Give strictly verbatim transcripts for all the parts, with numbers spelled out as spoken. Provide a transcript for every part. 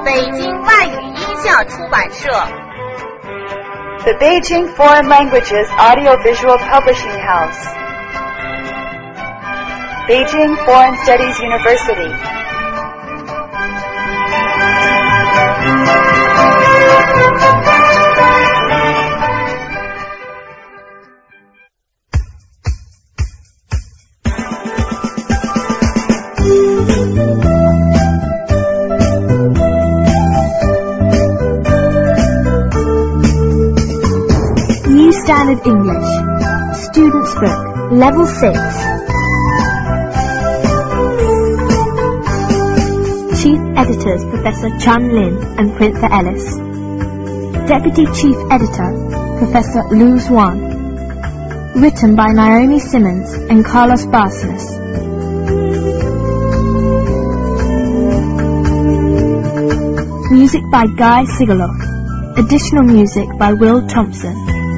北京外语音像出版社。 The Beijing Foreign Languages Audiovisual Publishing House. Beijing Foreign Studies University. New Standard English, Student's Book, Level six. Chief Editors Professor Chun Lin and Prince Ellis. Deputy Chief Editor Professor Lu Zhuan. Written by Naomi Simmons and Carlos Barcenas. Music by Guy Sigaloff. Additional music by Will Thompson.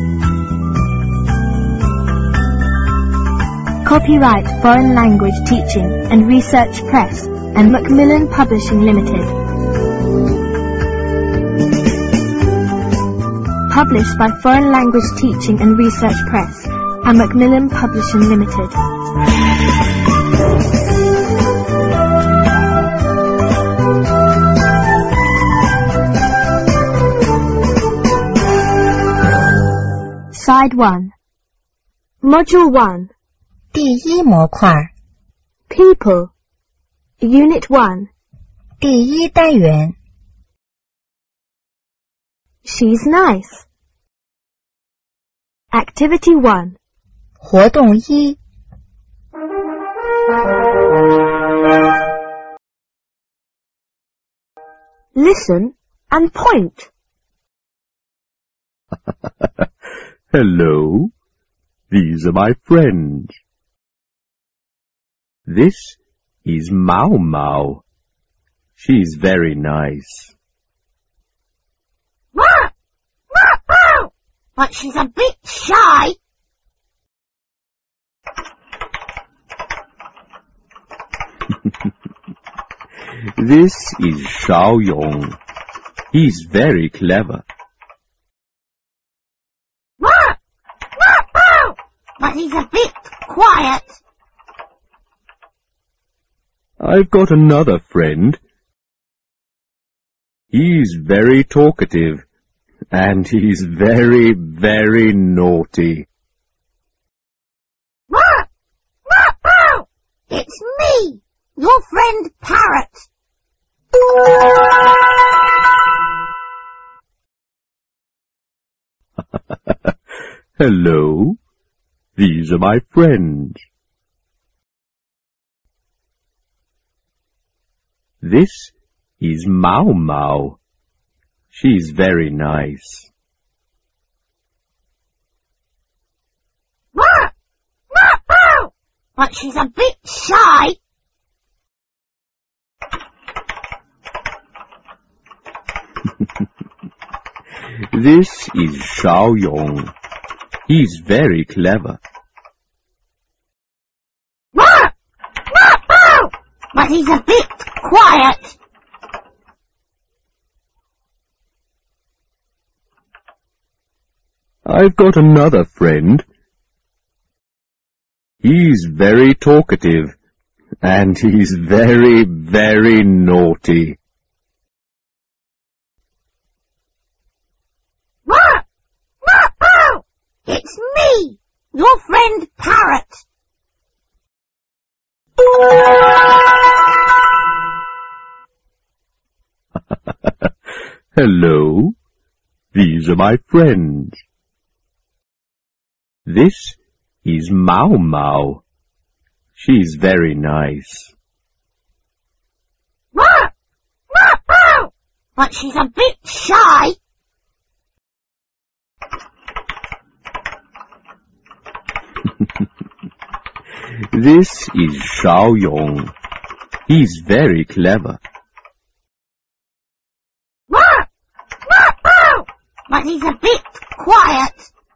Copyright Foreign Language Teaching and Research Press and Macmillan Publishing Limited. Published by Foreign Language Teaching and Research Press and Macmillan Publishing Limited. Side one. Module one. 第一模块 People. Unit one. 第一单元 She's nice. Activity one. 活动一 Listen and point. Hello, these are my friends. This is Mao Mao. She's very nice. But she's a bit shy. This is Shao Yong. He's very clever. But he's a bit quiet. I've got another friend. He's very talkative, and he's very, very naughty. It's me, your friend Parrot. Hello, these are my friends. This is Mao Mao. She's very nice. But she's a bit shy. This is Shao Yong. He's very clever. But he's a bit quiet. I've got another friend. He's very talkative, and he's very, very naughty. It's me, your friend Parrot. Hello, these are my friends. This is Mao Mao. She's very nice. But she's a bit shy. This is Shao Yong. He's very clever. But he's a bit quiet.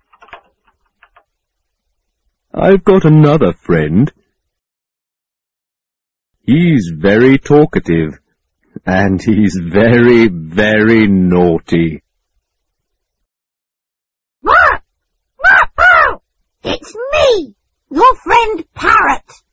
I've got another friend. He's very talkative, And he's very, very naughty. It's me, your friend Parrot.